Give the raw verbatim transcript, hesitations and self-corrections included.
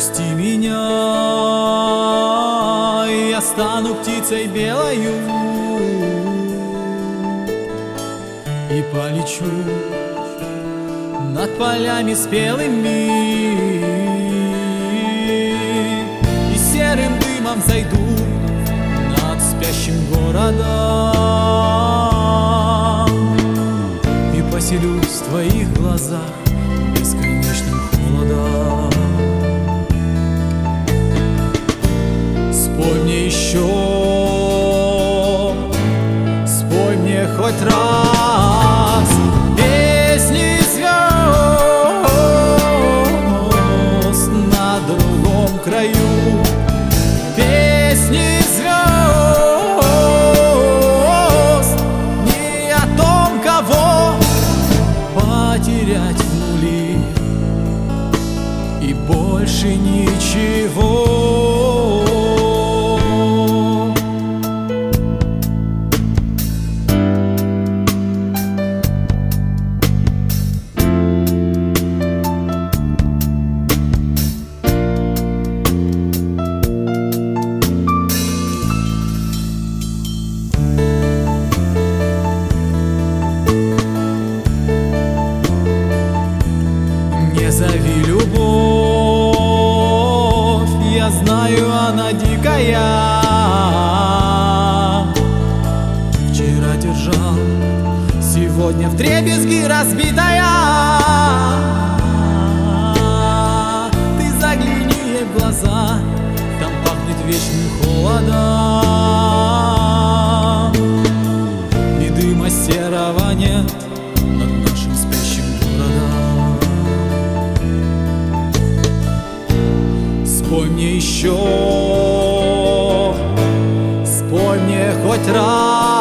Отпусти меня, и я стану птицей белою и полечу над полями спелыми, и серым дымом зайду над спящим городом и поселюсь в твоих глазах бесконечным холодом. Спой мне еще, спой мне хоть раз песни звезд на другом краю, песни звезд не о том, кого потерять в нули, и больше ничего. Не зови любовь, я знаю, она дикая. Вчера держал, сегодня вдребезги разбитая. Ты загляни ей в глаза, там пахнет вечным холодом, и дыма серого нет над нашим спящим городом. Спой мне еще, спой мне хоть раз